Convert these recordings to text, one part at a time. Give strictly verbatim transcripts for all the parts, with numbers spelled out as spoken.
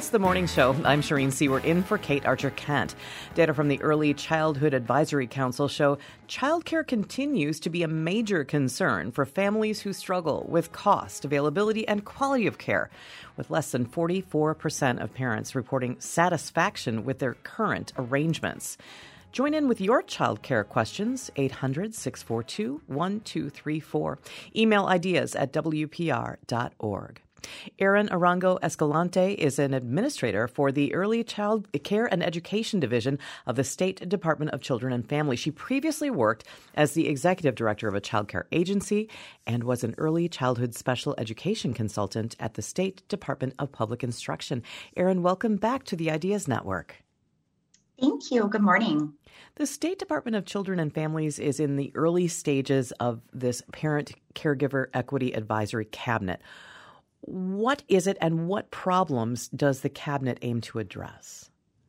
It's the morning show. I'm Shireen Seward in for Kate Archer-Kent. Data from the Early Childhood Advisory Council show childcare continues to be a major concern for families who struggle with cost, availability, and quality of care, with less than forty-four percent of parents reporting satisfaction with their current arrangements. Join in with your childcare questions, eight hundred, six four two, one two three four. Email ideas at w p r dot org. Erin Arango Escalante is an administrator for the Early Child Care and Education Division of the State Department of Children and Family. She previously worked as the executive director of a child care agency and was an early childhood special education consultant at the State Department of Public Instruction. Erin, welcome back to the Ideas Network. Thank you. Good morning. The State Department of Children and Families is in the early stages of this Parent Caregiver Equity Advisory Cabinet. What is it and what problems does the cabinet aim to address?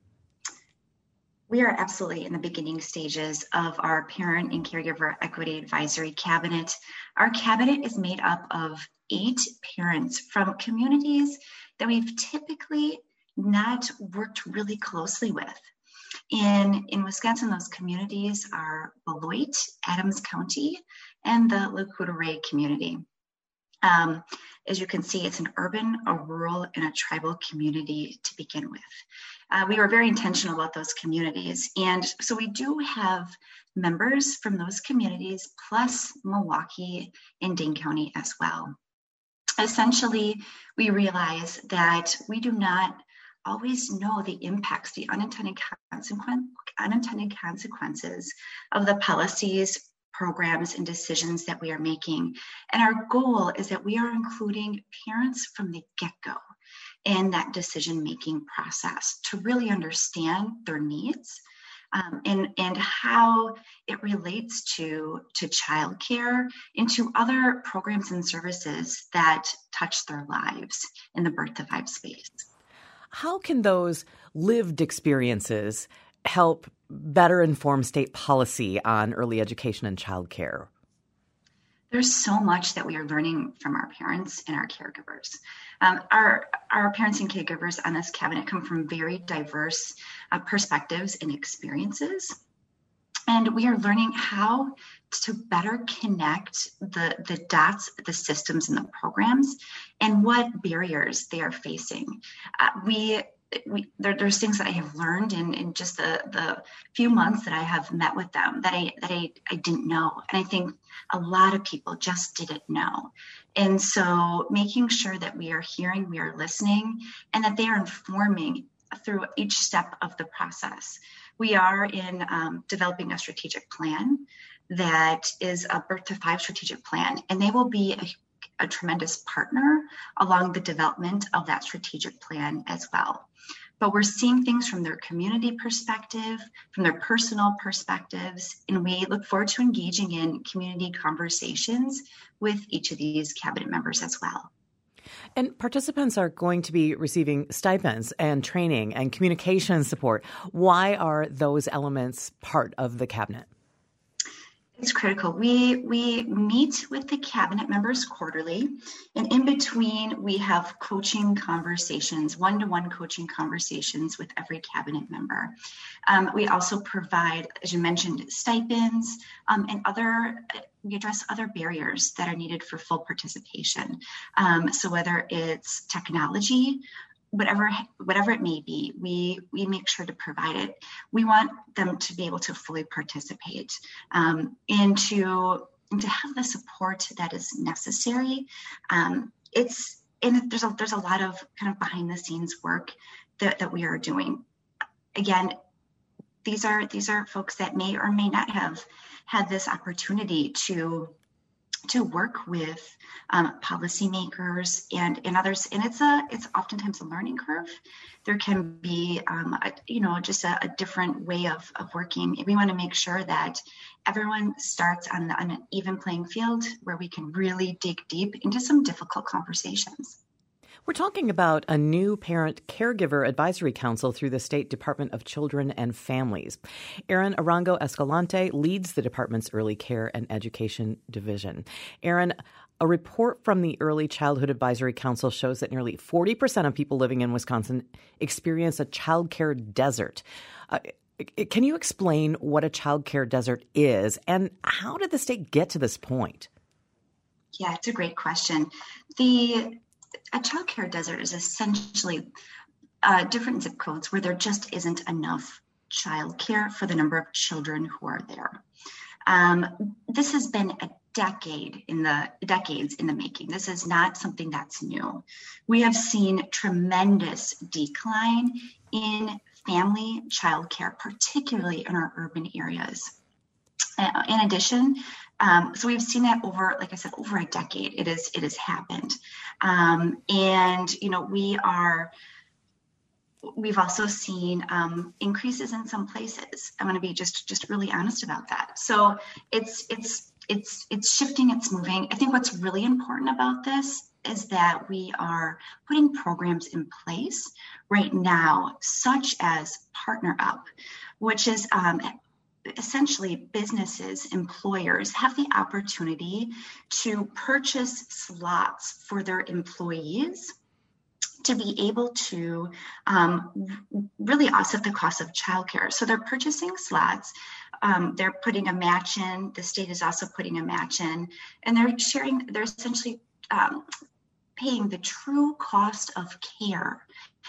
We are absolutely in the beginning stages of our Parent and Caregiver Equity Advisory Cabinet. Our cabinet is made up of eight parents from communities that we've typically not worked really closely with. In, in Wisconsin, those communities are Beloit, Adams County, and the La Couture community. Um, as you can see, it's an urban, a rural, and a tribal community to begin with. Uh, we were very intentional about those communities. And so we do have members from those communities, plus Milwaukee and Dane County as well. Essentially, we realize that we do not always know the impacts, the unintended, consequence, unintended consequences of the policies, programs, and decisions that we are making. And our goal is that we are including parents from the get-go in that decision-making process to really understand their needs um, and, and how it relates to, to childcare and to other programs and services that touch their lives in the birth to five space. How can those lived experiences help better inform state policy on early education and childcare? There's so much that we are learning from our parents and our caregivers. Um, our, our parents and caregivers on this cabinet come from very diverse uh, perspectives and experiences. And we are learning how to better connect the, the dots, the systems, and the programs, and what barriers they are facing. Uh, we We, there, there's things that I have learned in, in just the, the few months that I have met with them that I that I, I didn't know. And I think a lot of people just didn't know. And so making sure that we are hearing, we are listening, and that they are informing through each step of the process. We are in um, developing a strategic plan that is a birth to five strategic plan, and they will be a, a tremendous partner along the development of that strategic plan as well. But we're seeing things from their community perspective, from their personal perspectives, and we look forward to engaging in community conversations with each of these cabinet members as well. And participants are going to be receiving stipends and training and communication support. Why are those elements part of the cabinet? It's critical. We we meet with the cabinet members quarterly, and in between we have coaching conversations, one-to-one coaching conversations with every cabinet member. Um, we also provide, as you mentioned, stipends um, and other, we address other barriers that are needed for full participation. Um, so whether it's technology, whatever whatever it may be, we we make sure to provide it. We want them to be able to fully participate um, and, to, and to have the support that is necessary. Um, it's and there's a there's a lot of kind of behind the scenes work that, that we are doing. Again, these are these are folks that may or may not have had this opportunity to to work with um, policymakers and, and others. And it's a it's oftentimes a learning curve. There can be, um, a, you know, just a, a different way of, of working. We want to make sure that everyone starts on, the, on an even playing field where we can really dig deep into some difficult conversations. We're talking about a new parent caregiver advisory council through the State Department of Children and Families. Erin Arango Escalante leads the department's Early Care and Education Division. Erin, a report from the Early Childhood Advisory Council shows that nearly forty percent of people living in Wisconsin experience a child care desert. Uh, can you explain what a child care desert is, and how did the state get to this point? Yeah, it's a great question. The A child care desert is essentially uh, different zip codes where there just isn't enough child care for the number of children who are there. Um, this has been a decade in the decades in the making. This is not something that's new. We have seen tremendous decline in family child care, particularly in our urban areas. Uh, in addition, Um, so we've seen that over, like I said, over a decade. It is, it has happened, um, and you know we are. We've also seen um, increases in some places. I'm going to be just just really honest about that. So it's it's it's it's shifting. It's moving. I think what's really important about this is that we are putting programs in place right now, such as Partner Up, which is um, essentially businesses, employers have the opportunity to purchase slots for their employees to be able to um, really offset the cost of childcare. So they're purchasing slots, um, they're putting a match in, the state is also putting a match in, and they're sharing, they're essentially um, paying the true cost of care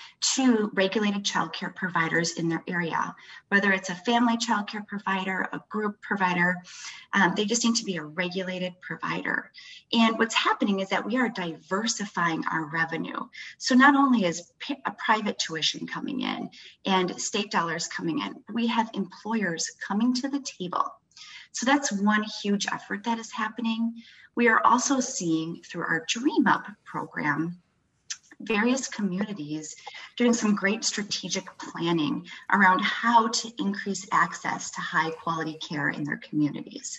to regulated childcare providers in their area, whether it's a family childcare provider, a group provider, um, they just need to be a regulated provider. And what's happening is that we are diversifying our revenue. So not only is a private tuition coming in and state dollars coming in, we have employers coming to the table. So that's one huge effort that is happening. We are also seeing through our Dream Up program, various communities doing some great strategic planning around how to increase access to high quality care in their communities.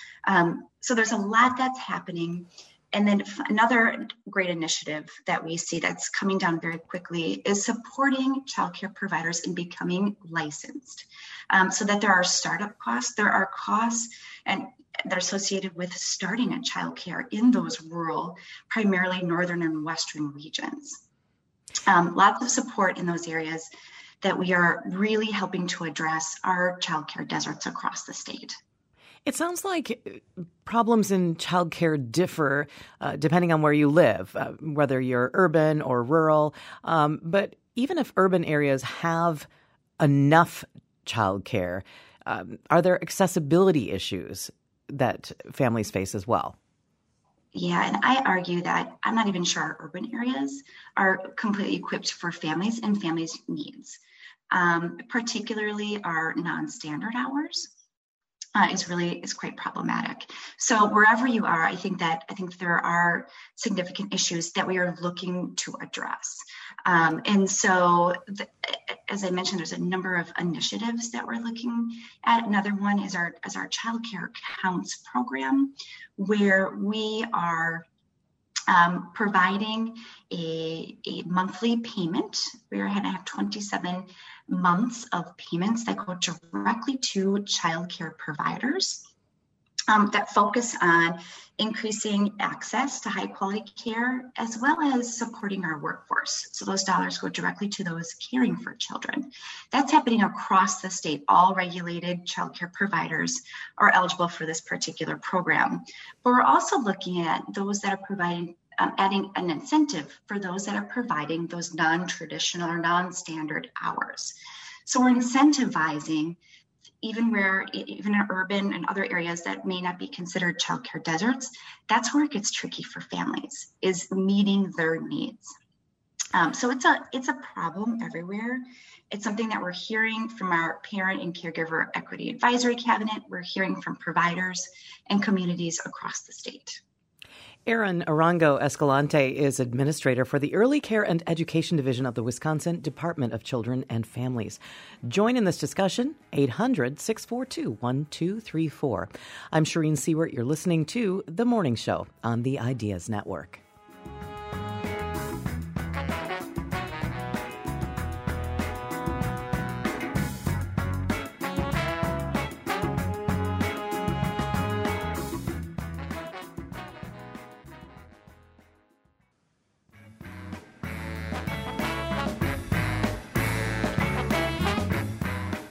Um, so there's a lot that's happening. And then another great initiative that we see that's coming down very quickly is supporting childcare providers in becoming licensed, um, so that there are startup costs, there are costs and they're associated with starting a childcare in those rural, primarily northern and western regions. Um, lots of support in those areas that we are really helping to address our childcare deserts across the state. It sounds like problems in childcare differ uh, depending on where you live, uh, whether you're urban or rural. Um, but even if urban areas have enough childcare, um, are there accessibility issues that families face as well? Yeah, and I argue that I'm not even sure our urban areas are completely equipped for families and families' needs, um, particularly our non-standard hours. Uh, is really is quite problematic. So wherever you are, I think that I think there are significant issues that we are looking to address. Um, and so, the, as I mentioned, there's a number of initiatives that we're looking at. Another one is our is our Child Care Counts program, where we are um, providing a, a monthly payment. We are going to have twenty-seven months of payments that go directly to child care providers um, that focus on increasing access to high quality care, as well as supporting our workforce. So those dollars go directly to those caring for children. That's happening across the state. All regulated child care providers are eligible for this particular program. But we're also looking at those that are providing Um, adding an incentive for those that are providing those non-traditional or non-standard hours. So we're incentivizing, even where, even in urban and other areas that may not be considered childcare deserts, that's where it gets tricky for families, is meeting their needs. Um, so it's a it's a problem everywhere. It's something that we're hearing from our Parent and Caregiver Equity Advisory Cabinet. We're hearing from providers and communities across the state. Erin Arango Escalante is administrator for the Early Care and Education Division of the Wisconsin Department of Children and Families. Join in this discussion, eight hundred, six four two, one two three four. I'm Shireen Seward. You're listening to The Morning Show on the Ideas Network.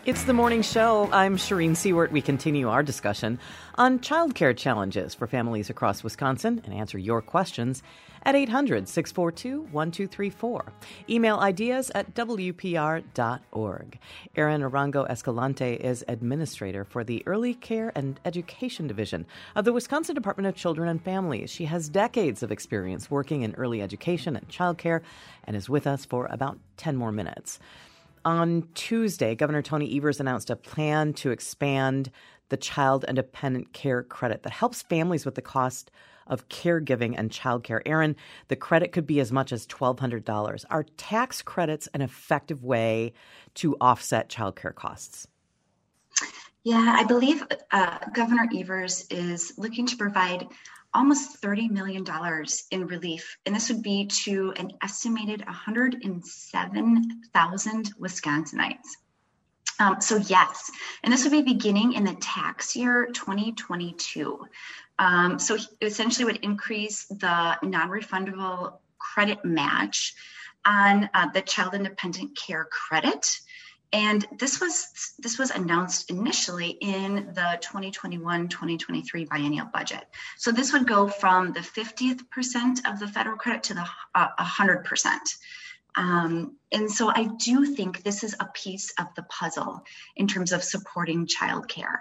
It's the morning show. I'm Shireen Seward. We continue our discussion on childcare challenges for families across Wisconsin and answer your questions at eight hundred, six four two, one two three four. Email ideas at w p r dot org. Erin Arango Escalante is administrator for the Early Care and Education Division of the Wisconsin Department of Children and Families. She has decades of experience working in early education and childcare and is with us for about ten more minutes. On Tuesday, Governor Tony Evers announced a plan to expand the Child and Dependent Care Credit that helps families with the cost of caregiving and childcare. Erin, the credit could be as much as twelve hundred dollars. Are tax credits an effective way to offset childcare costs? Yeah, I believe uh, Governor Evers is looking to provide almost thirty million dollars in relief. And this would be to an estimated one hundred seven thousand Wisconsinites. Um, so yes, and this would be beginning in the tax year twenty twenty-two. Um, so essentially would increase the non-refundable credit match on uh, the Child and Dependent Care Credit. And this was this was announced initially in the twenty twenty-one twenty twenty-three biennial budget. So this would go from the fiftieth percent of the federal credit to the uh, one hundred percent. Um, and so I do think this is a piece of the puzzle in terms of supporting childcare.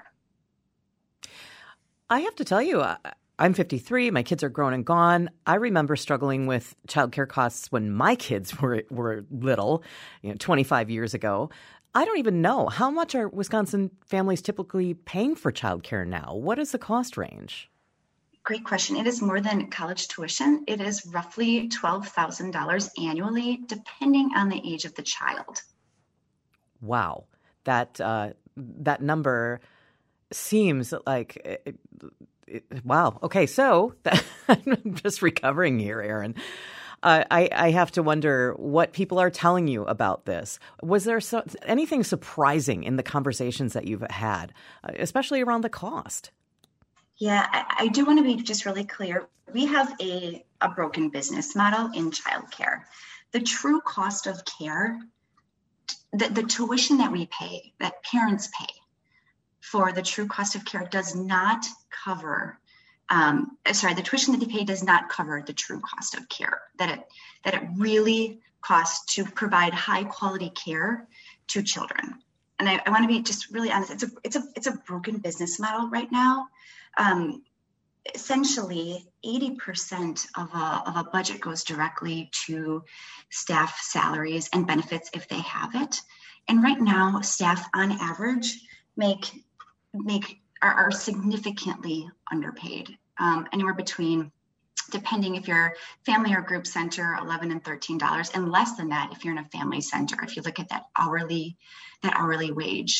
I have to tell you, I'm fifty-three. My kids are grown and gone. I remember struggling with childcare costs when my kids were were little, you know, twenty-five years ago. I don't even know. How much are Wisconsin families typically paying for childcare now? What is the cost range? Great question. It is more than college tuition. It is roughly twelve thousand dollars annually, depending on the age of the child. Wow. That, uh, that number seems like, it, it, wow. Okay, so that, I'm just recovering here, Erin. Uh, I, I have to wonder what people are telling you about this. Was there so, anything surprising in the conversations that you've had, especially around the cost? Yeah, I, I do want to be just really clear. We have a, a broken business model in childcare. The true cost of care, the, the tuition that we pay, that parents pay for the true cost of care does not cover Um, sorry, the tuition that they pay does not cover the true cost of care, that it that it really costs to provide high quality care to children. And I, I want to be just really honest. It's a it's a it's a broken business model right now. Um, essentially, eighty percent of a of a budget goes directly to staff salaries and benefits if they have it. And right now, staff on average make make are, are significantly underpaid, um, anywhere between, depending if you're family or group center, eleven and thirteen dollars, and less than that if you're in a family center. If you look at that hourly, that hourly wage,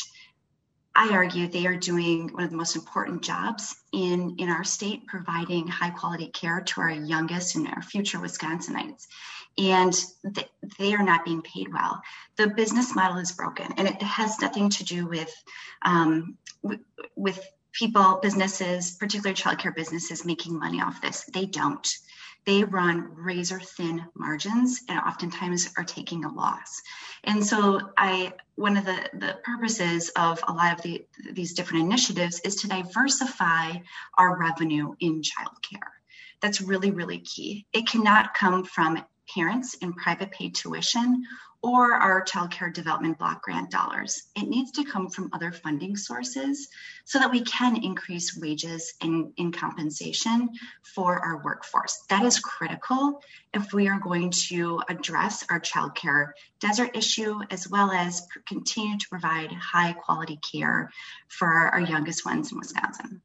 I argue they are doing one of the most important jobs in, in our state, providing high quality care to our youngest and our future Wisconsinites. And th- they are not being paid well. The business model is broken, and it has nothing to do with um, w- with people, businesses, particularly childcare businesses, making money off this. They don't. They run razor thin margins and oftentimes are taking a loss. And so I, one of the, the purposes of a lot of the, these different initiatives is to diversify our revenue in childcare. That's really, really key. It cannot come from parents in private paid tuition or our child care development block grant dollars. It needs to come from other funding sources so that we can increase wages and in compensation for our workforce. That is critical if we are going to address our child care desert issue, as well as continue to provide high quality care for our youngest ones in Wisconsin.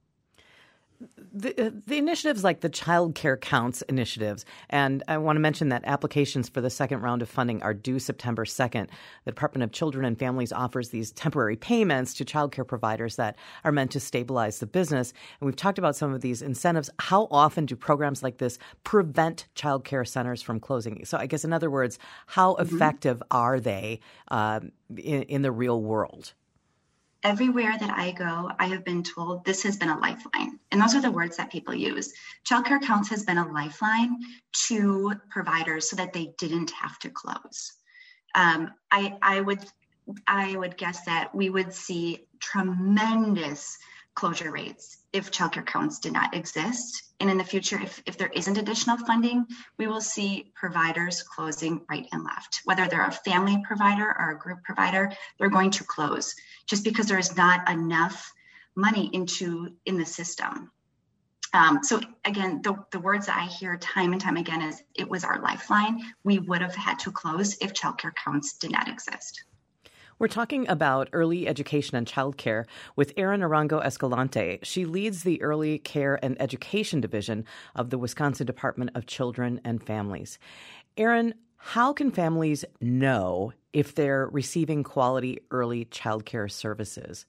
The, the initiatives like the Child Care Counts initiatives, and I want to mention that applications for the second round of funding are due September second. The Department of Children and Families offers these temporary payments to child care providers that are meant to stabilize the business. And we've talked about some of these incentives. How often do programs like this prevent child care centers from closing? So I guess, in other words, how mm-hmm. effective are they um, in, in the real world? Everywhere that I go, I have been told this has been a lifeline. And those are the words that people use. Child Care Counts has been a lifeline to providers so that they didn't have to close. Um, I, I would I would guess that we would see tremendous closure rates if childcare counts did not exist. And in the future, if, if there isn't additional funding, we will see providers closing right and left. Whether they're a family provider or a group provider, they're going to close just because there is not enough money into in the system. Um, so again, the, the words that I hear time and time again is, it was our lifeline. We would have had to close if childcare counts did not exist. We're talking about early education and childcare with Erin Arango Escalante. She leads the Early Care and Education Division of the Wisconsin Department of Children and Families. Erin, how can families know if they're receiving quality early childcare services?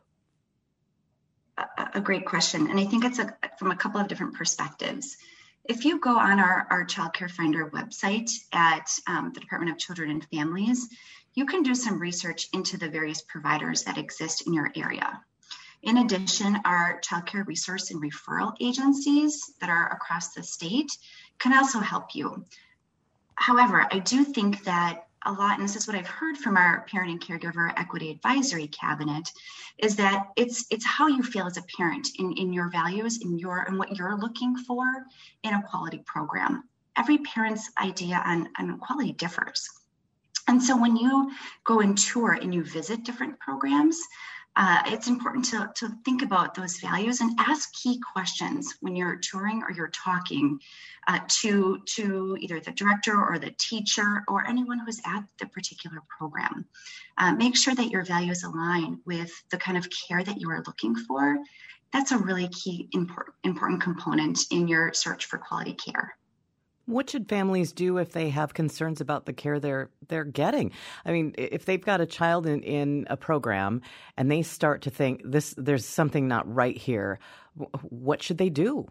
A, a great question. And I think it's a, from a couple of different perspectives. If you go on our, our Child Care Finder website at um, the Department of Children and Families, you can do some research into the various providers that exist in your area. In addition, our child care resource and referral agencies that are across the state can also help you. However, I do think that a lot, and this is what I've heard from our Parent and Caregiver Equity Advisory Cabinet, is that it's it's how you feel as a parent in, in your values, in your and what you're looking for in a quality program. Every parent's idea on, on quality differs. And so when you go and tour and you visit different programs, uh, it's important to, to think about those values and ask key questions when you're touring or you're talking uh, to, to either the director or the teacher or anyone who's at the particular program. Uh, make sure that your values align with the kind of care that you are looking for. That's a really key important, important component in your search for quality care. What should families do if they have concerns about the care they're they're getting? I mean, if they've got a child in, in a program and they start to think this, there's something not right here, what should they do?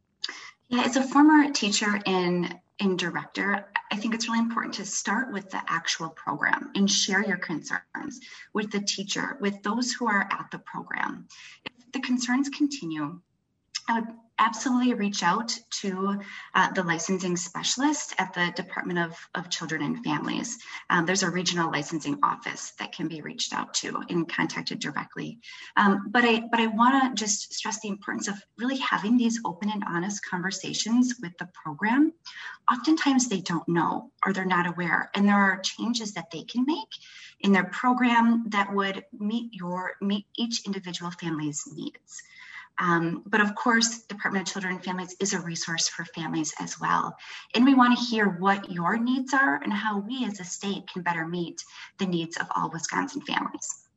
Yeah, as a former teacher and, and director, I think it's really important to start with the actual program and share your concerns with the teacher, with those who are at the program. If the concerns continue, I would absolutely reach out to uh, the licensing specialist at the Department of, of Children and Families. Um, there's a regional licensing office that can be reached out to and contacted directly. Um, but I, but I want to just stress the importance of really having these open and honest conversations with the program. Oftentimes they don't know or they're not aware, and there are changes that they can make in their program that would meet your meet each individual family's needs. Um, but of course, Department of Children and Families is a resource for families as well. And we want to hear what your needs are and how we as a state can better meet the needs of all Wisconsin families.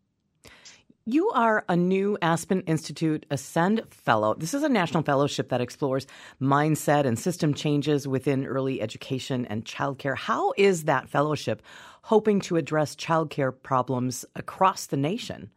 You are a new Aspen Institute Ascend Fellow. This is a national fellowship that explores mindset and system changes within early education and childcare. How is that fellowship hoping to address childcare problems across the nation?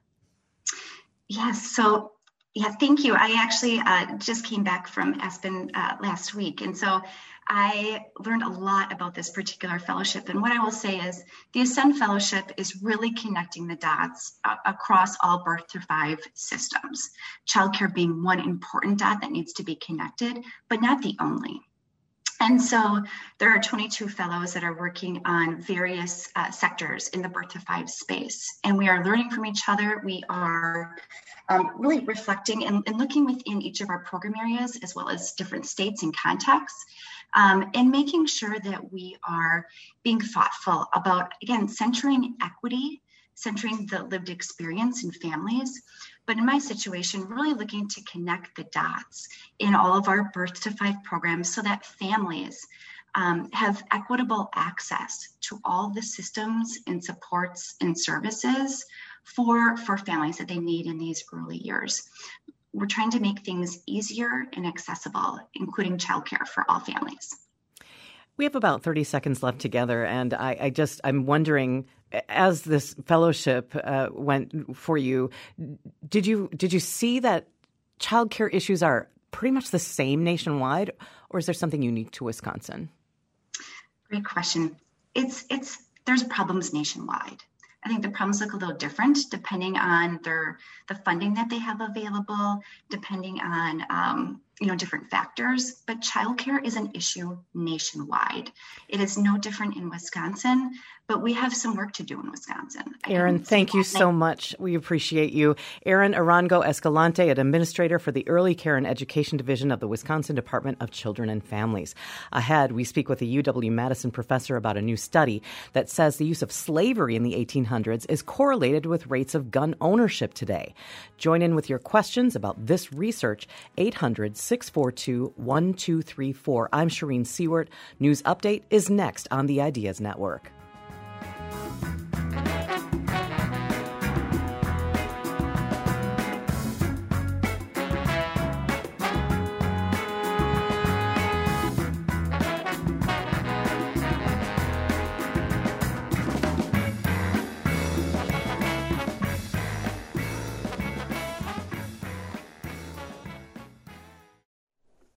Yes, so Yeah, thank you. I actually uh, just came back from Aspen uh, last week. And so I learned a lot about this particular fellowship. And what I will say is the Ascend Fellowship is really connecting the dots uh, across all birth to five systems. Childcare being one important dot that needs to be connected, but not the only. And so there are twenty-two fellows that are working on various uh, sectors in the birth to five space. And we are learning from each other. We are um, really reflecting and, and looking within each of our program areas, as well as different states and contexts, um, and making sure that we are being thoughtful about, again, centering equity, centering the lived experience in families. But in my situation, really looking to connect the dots in all of our birth to five programs so that families um, have equitable access to all the systems and supports and services for, for families that they need in these early years. We're trying to make things easier and accessible, including childcare for all families. We have about thirty seconds left together, and I, I just, I'm wondering, as this fellowship uh, went for you, did you did you see that childcare issues are pretty much the same nationwide, or is there something unique to Wisconsin? Great question. It's it's there's problems nationwide. I think the problems look a little different depending on their the funding that they have available, depending on um, you know, different factors, but childcare is an issue nationwide. It is no different in Wisconsin, but we have some work to do in Wisconsin. Erin, thank you so much. We appreciate you. Erin Arango Escalante, an administrator for the Early Care and Education Division of the Wisconsin Department of Children and Families. Ahead, we speak with a U W-Madison professor about a new study that says the use of slavery in the eighteen hundreds is correlated with rates of gun ownership today. Join in with your questions about this research, eight hundred, six four two, one two three four. I'm Shireen Seward. News Update is next on the Ideas Network.